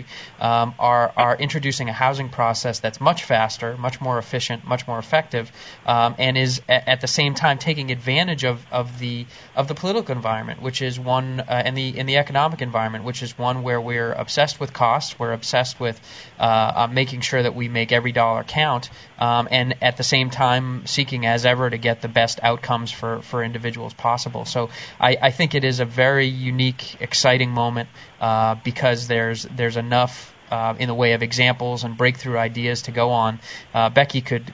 are introducing a housing process that's much faster, much more efficient, much more effective, and is at the same time taking advantage of the political environment, which is one, and the economic environment, which is one where we're obsessed with costs, we're obsessed with making sure that we make every dollar count, and at the same time seeking as ever to get the best outcomes for individuals possible. So I think it is a very unique, exciting moment because there's enough in the way of examples and breakthrough ideas to go on. Becky could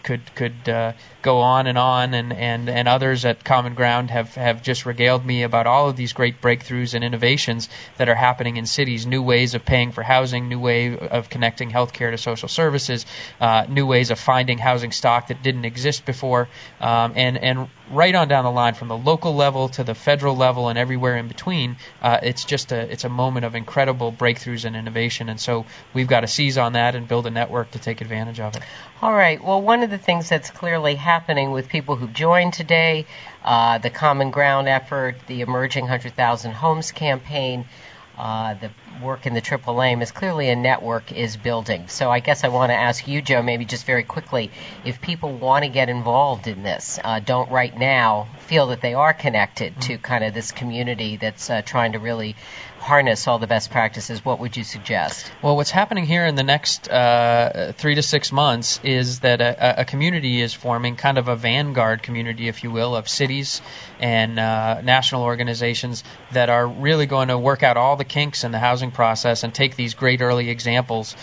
go on, and others at Common Ground have just regaled me about all of these great breakthroughs and innovations that are happening in cities, new ways of paying for housing, new way of connecting healthcare to social services, new ways of finding housing stock that didn't exist before, and right on down the line from the local level to the federal level and everywhere in between. It's a moment of incredible breakthroughs and innovation, and so we've got to seize on that and build a network to take advantage of it. All right. Well, one of the things that's clearly happening with people who've joined today, the Common Ground effort, the Emerging 100,000 Homes campaign, the work in the Triple Aim, is clearly a network is building. So I guess I want to ask you, Joe, maybe just very quickly, if people want to get involved in this, don't right now feel that they are connected to kind of this community that's trying to really harness all the best practices, what would you suggest? Well, what's happening here in the next 3 to 6 months is that a community is forming, kind of a vanguard community, if you will, of cities and national organizations that are really going to work out all the kinks in the housing process and take these great early examples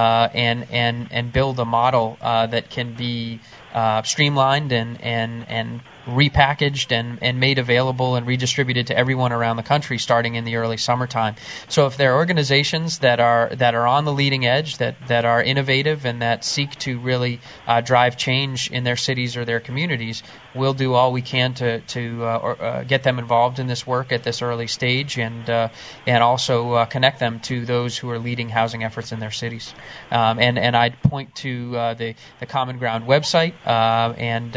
and build a model that can be streamlined and repackaged and made available and redistributed to everyone around the country starting in the early summertime. So if there are organizations that are on the leading edge, that are innovative and that seek to really drive change in their cities or their communities, we'll do all we can to get them involved in this work at this early stage and also connect them to those who are leading housing efforts in their cities. And I'd point to the Common Ground website and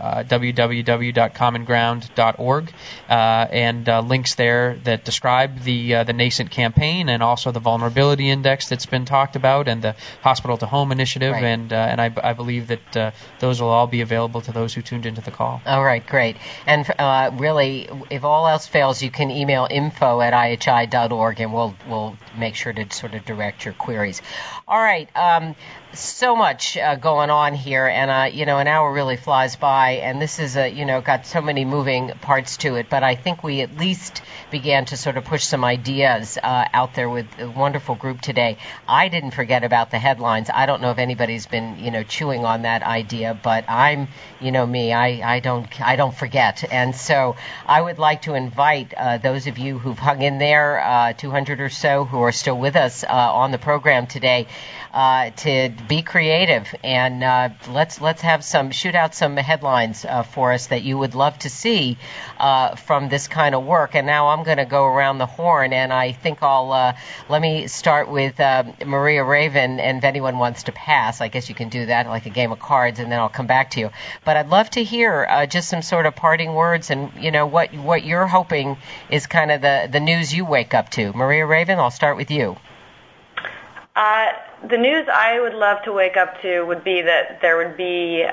www.commonground.org and links there that describe the nascent campaign and also the vulnerability index that's been talked about and the hospital to home initiative. Right. And I believe that those will all be available to those who tuned into the call. All right, great. And really, if all else fails, you can email info@ihi.org and we'll make sure to sort of direct your queries. All right. So much going on here, and an hour really flies by, and this is got so many moving parts to it. But I think we at least began to sort of push some ideas out there with a wonderful group today. I didn't forget about the headlines. I don't know if anybody's been chewing on that idea, but I'm me. I don't forget, and so I would like to invite those of you who've hung in there, 200 or so, who are still with us on the program today, to be creative and let's shoot out some headlines for us that you would love to see from this kind of work. And now I'm going to go around the horn, and I think let me start with Maria Raven, and if anyone wants to pass, I guess you can do that like a game of cards, and then I'll come back to you. But I'd love to hear just some sort of parting words and what you're hoping is kind of the news you wake up to. Maria Raven, I'll start with you. The news I would love to wake up to would be that there would be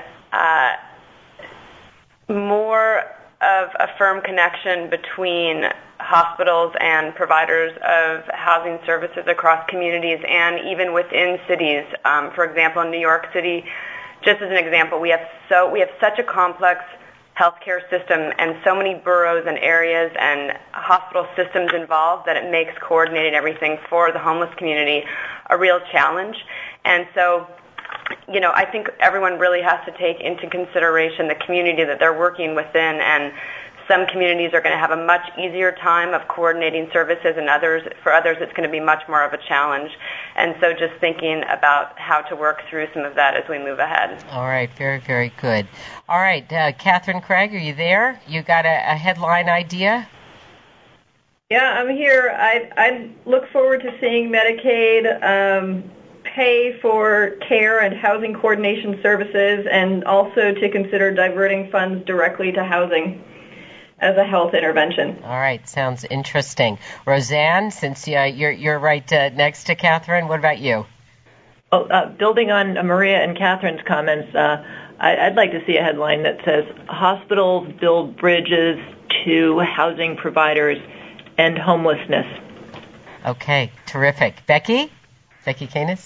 more of a firm connection between hospitals and providers of housing services across communities and even within cities. For example, in New York City, just as an example, we have such a complex healthcare system and so many boroughs and areas and hospital systems involved that it makes coordinating everything for the homeless community a real challenge. And so, I think everyone really has to take into consideration the community that they're working within, and some communities are going to have a much easier time of coordinating services, and for others it's going to be much more of a challenge. And so just thinking about how to work through some of that as we move ahead. All right, very, very good. All right, Catherine Craig, are you there? You got a headline idea? Yeah, I'm here. I look forward to seeing Medicaid pay for care and housing coordination services, and also to consider diverting funds directly to housing as a health intervention. All right, sounds interesting. Roseanne, since you're right next to Catherine, what about you? Well, building on Maria and Catherine's comments, I'd like to see a headline that says, hospitals build bridges to housing providers and homelessness. Okay, terrific. Becky Canis?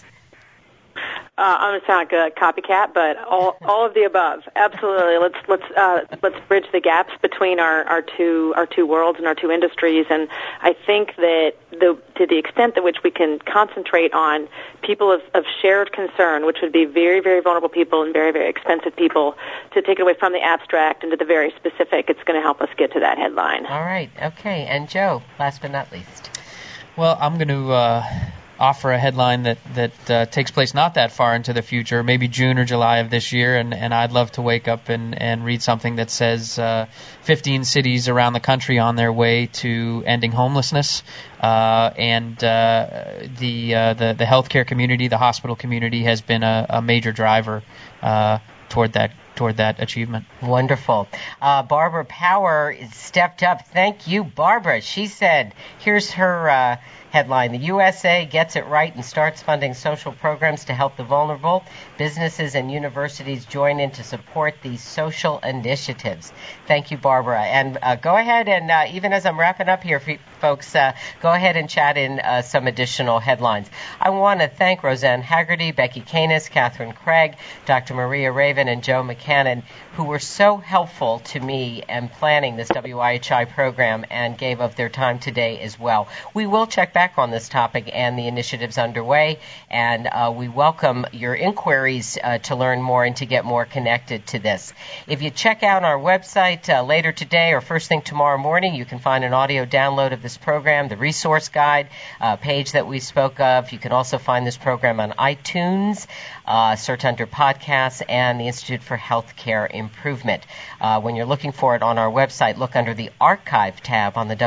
I'm going to sound like a copycat, but all of the above. Absolutely. Let's bridge the gaps between our two worlds and our two industries. And I think that to the extent that which we can concentrate on people of shared concern, which would be very, very vulnerable people and very, very expensive people, to take it away from the abstract into the very specific, it's going to help us get to that headline. All right. Okay. And Joe, last but not least. Well, I'm going to offer a headline that takes place not that far into the future, maybe June or July of this year, and I'd love to wake up and read something that says 15 cities around the country on their way to ending homelessness, and the healthcare community, the hospital community, has been a major driver toward that achievement. Wonderful. Barbara Power stepped up. Thank you, Barbara. She said, here's her headline: the USA gets it right and starts funding social programs to help the vulnerable. Businesses and universities join in to support these social initiatives. Thank you, Barbara. And go ahead and, even as I'm wrapping up here, folks, go ahead and chat in some additional headlines. I want to thank Roseanne Haggerty, Becky Canis, Catherine Craig, Dr. Maria Raven, and Joe McCannon, who were so helpful to me in planning this WIHI program and gave of their time today as well. We will check back on this topic and the initiatives underway, and we welcome your inquiries to learn more and to get more connected to this. If you check out our website later today or first thing tomorrow morning, you can find an audio download of this program, the resource guide page that we spoke of. You can also find this program on iTunes. Search under podcasts and the Institute for Healthcare Improvement. When you're looking for it on our website, look under the archive tab on the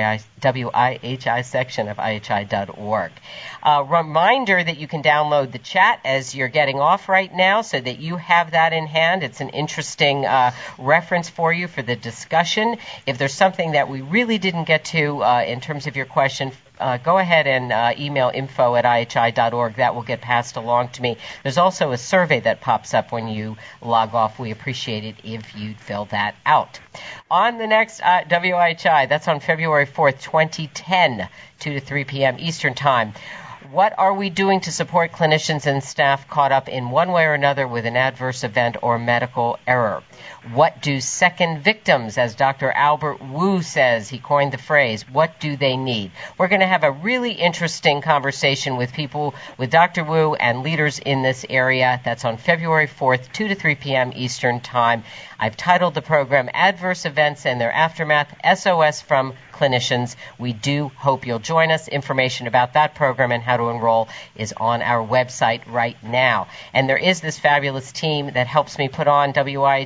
WIHI section of IHI.org. Reminder that you can download the chat as you're getting off right now so that you have that in hand. It's an interesting reference for you for the discussion. If there's something that we really didn't get to in terms of your question, go ahead and email info@ihi.org. That will get passed along to me. There's also a survey that pops up when you log off. We appreciate it if you'd fill that out. On the next WIHI, that's on February 4th, 2010, 2 to 3 p.m. Eastern Time. What are we doing to support clinicians and staff caught up in one way or another with an adverse event or medical error? What do second victims, as Dr. Albert Wu says, he coined the phrase, what do they need? We're going to have a really interesting conversation with people, with Dr. Wu and leaders in this area. That's on February 4th, 2 to 3 p.m. Eastern Time. I've titled the program Adverse Events and Their Aftermath, SOS from Clinicians. We do hope you'll join us. Information about that program and how to enroll is on our website right now. And there is this fabulous team that helps me put on WIHI. You heard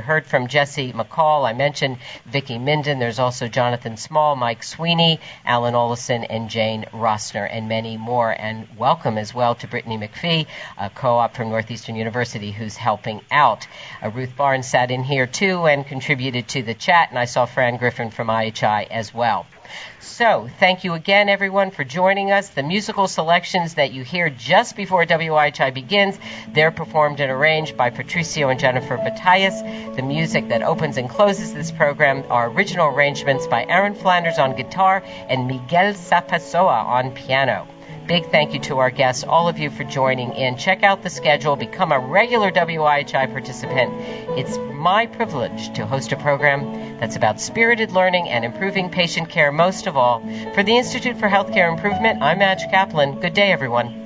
heard from Jesse McCall. I mentioned Vicki Minden. There's also Jonathan Small, Mike Sweeney, Alan Olison, and Jane Rossner, and many more. And welcome as well to Brittany McPhee, a co-op from Northeastern University who's helping out. Ruth Barnes sat in here too and contributed to the chat, and I saw Fran Griffin from IHI as well. So, thank you again, everyone, for joining us. The musical selections that you hear just before WIHI begins, they're performed and arranged by Patricio and Jennifer Batallas. The music that opens and closes this program are original arrangements by Aaron Flanders on guitar and Miguel Zapasoa on piano. Big thank you to our guests, all of you, for joining in. Check out the schedule. Become a regular WIHI participant. It's my privilege to host a program that's about spirited learning and improving patient care most of all. For the Institute for Healthcare Improvement, I'm Madge Kaplan. Good day, everyone.